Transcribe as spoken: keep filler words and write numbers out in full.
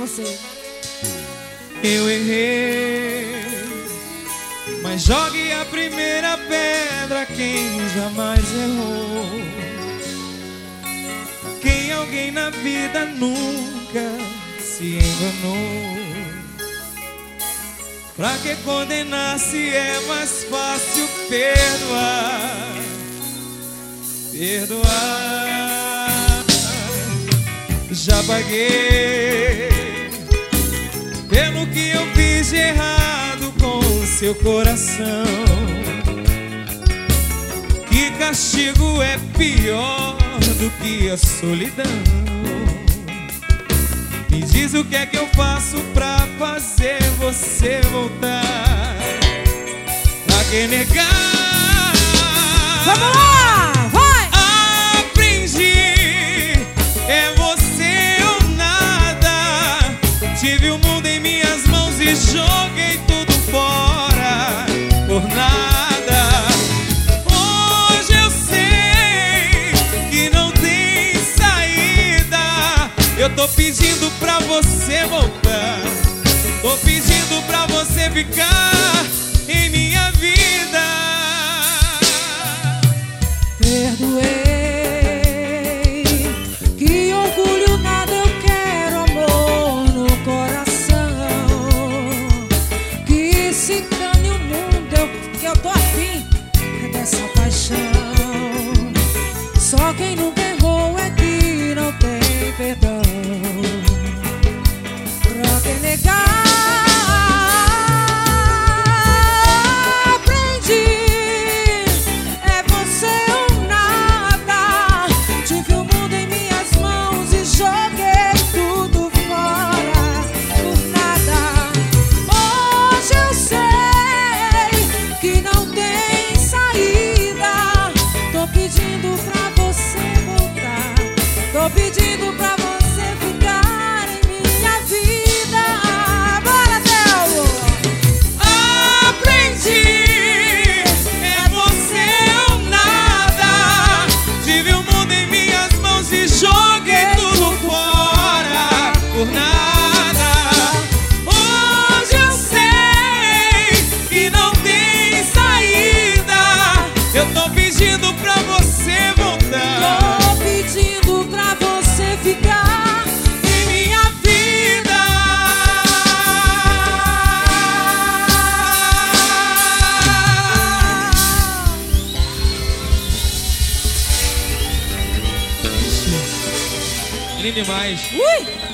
você. Eu errei, mas jogue a primeira pedra quem jamais errou. Quem alguém na vida nunca se enganou. Pra que condenar se é mais fácil perdoar? Perdoar. Já paguei pelo que eu fiz de errado com o seu coração. Que castigo é pior do que a solidão? Me diz o que é que eu faço pra fazer você voltar. Pra que negar? Vamos lá, vai! Aprendi, é você ou nada. Tive o mundo em minhas mãos e joguei tudo fora por nada. Hoje eu sei que não tem saída. Eu tô pedindo pra você voltar. Tô pedindo pra você ficar em minha vida. Perdoei, que orgulho nada, eu quero amor no coração. Que se dane o mundo, eu, que eu tô afim dessa paixão. Só quem nunca errou é que não tem perdão. Pra que negar? Tô pedindo pra você ficar em minha vida. Bora, Theo! Aprendi, é você ou nada. Tive o mundo em minhas mãos e joguei tudo fora por nada. Hoje eu sei que não tem saída. Eu tô pedindo pra você voltar. Tô pedindo pra você ficar em minha vida. Lindo demais. Ui!